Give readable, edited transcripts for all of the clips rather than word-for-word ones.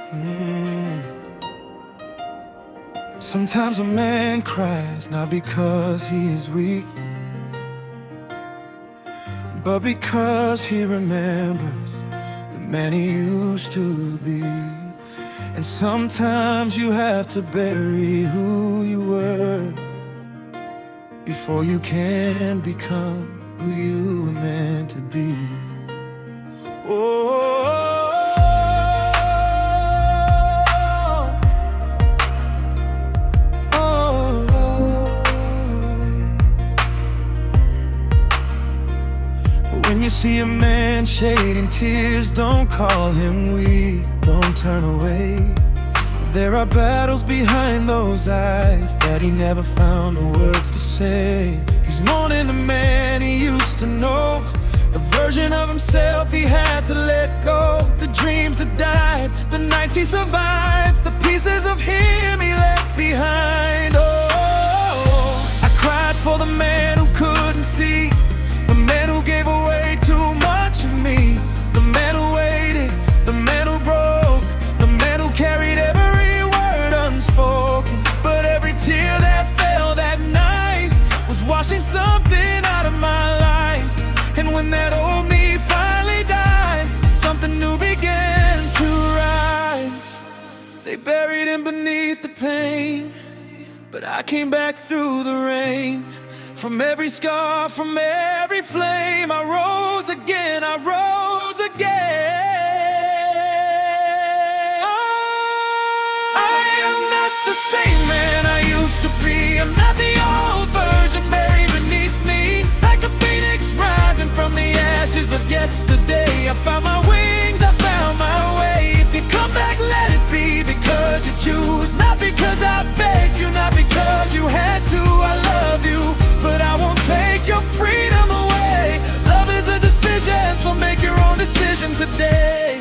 Mm. Sometimes a man cries not because he is weak, but because he remembers the man he used to be. And sometimes you have to bury who you were before you can become who you were meant to be. Oh, when you see a man shedding tears, don't call him weak, don't turn away. There are battles behind those eyes that he never found the words to say. He's mourning the man he used to know, the version of himself he had to let go. The dreams that died, the nights he survived, the pieces of him he left behind. Oh, I cried for the man who couldn't see, the man who gave away too much of me, the man who waited, the man who broke, the man who carried every word unspoken. But every tear that fell that night was washing something out of my life. And when that old me finally died, something new began to rise. They buried him beneath the pain, but I came back through the rain. From every scar, from every flame, I rose again, I rose again. I am not the same man I used to be. I'm not the old version buried beneath me. Like a phoenix rising from the ashes of yesterday, I found my wings, I found my way. If you come back, let it be because you choose, not because I begged you, not because you had to. I love you, but I won't take your freedom away. Love is a decision, so make your own decision today.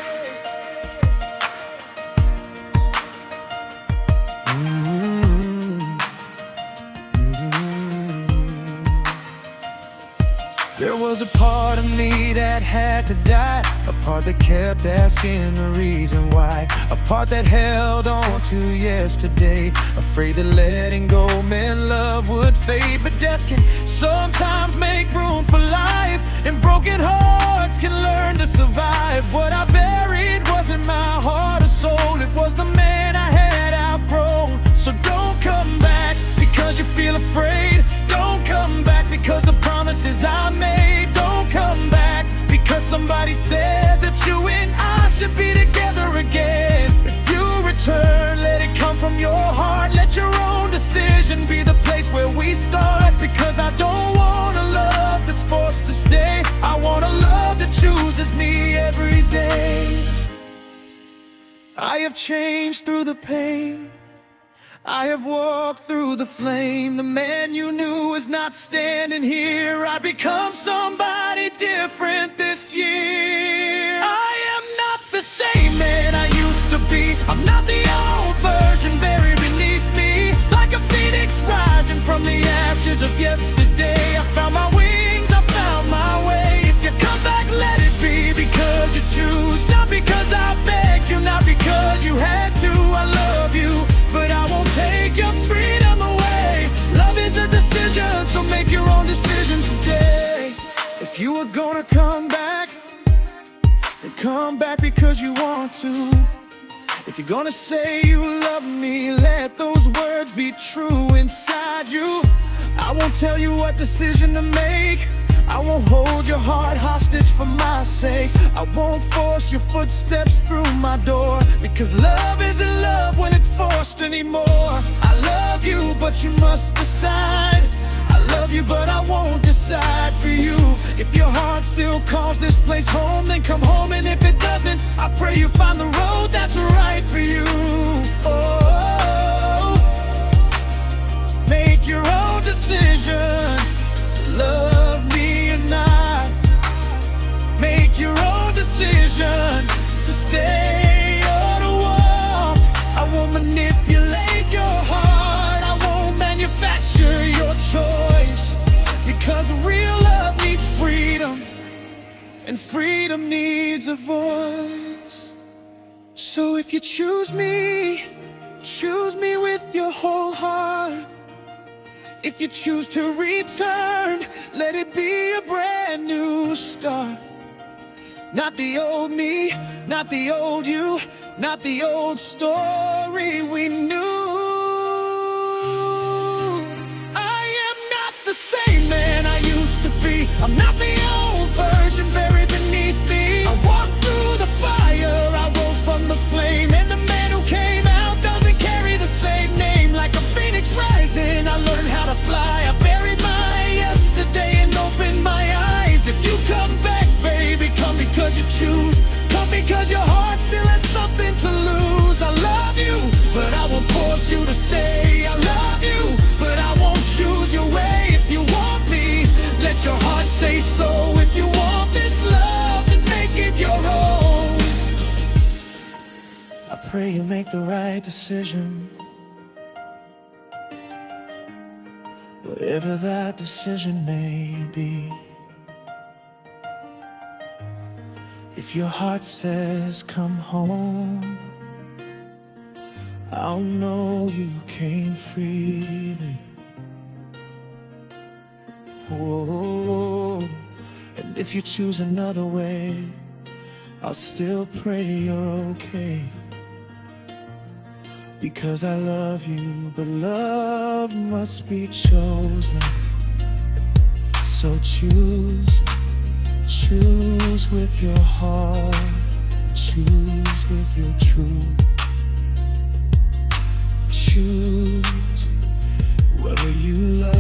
There was a part of me that had to die, a part that kept asking the reason why, a part that held on to yesterday, afraid that letting go meant love would fade. But death can sometimes make room for life, and broken hearts can learn to survive. What I buried wasn't my heart or soul, it was the man I had outgrown. So don't come back because you feel afraid. Don't come back because the promises I made. Don't come back because somebody said that you and I should be together again. If you return, let it come from your heart. Let your own decision be the place where we start. Because I don't want a love that's forced to stay. I want a love that chooses me every day. I have changed through the pain, I have walked through the flame. The man you knew is not standing here. I become somebody different this year. I am not the same man I used to be. I'm not the old version buried beneath me. Like a phoenix rising from the ashes of yesterday, I found my wings, I found my way. If you come back, let it be because you choose, not because I begged you, not because you had to. I love you, but I won't take your freedom away. Love is a decision, so make your own decision today. If you are gonna come back, then come back because you want to. If you're gonna say you love me, let those words be true inside you. I won't tell you what decision to make. I won't hold your heart hostage for my sake. I won't force your footsteps through my door, because love isn't love when it's forced anymore. I love you, but you must decide. I love you, but I won't decide for you. If your heart still calls this place home, then come home. And if it doesn't, I pray you find the road that's right for you. Oh, make your own decision to love me or not. Make your own decision to stay or to walk. I won't manipulate your heart, I won't manufacture your choice. Because real love needs freedom, and freedom needs a voice. So if you choose me with your whole heart. If you choose to return, let it be a brand new start. Not the old me, not the old you, not the old story we knew. I am not the same man I used to be. I'm not the old version buried beneath me. I walked through the fire, I rose from the flame, and the man who came out doesn't carry the same name. Like a phoenix rising, I learned how to fly. I buried my yesterday and opened my eyes. If you come back, baby, come because you choose. Come because your heart still has something to lose. I love you, but I won't force you to stay. I love you, but I won't choose your way. If you want me, let your heart say so. If you want this love, then make it your own. I pray you make the right decision, whatever that decision may be. If your heart says come home, I'll know you came freely. Oh, and if you choose another way, I'll still pray you're okay. Because I love you, but love must be chosen. So choose with your heart, choose with your truth. Choose whether you love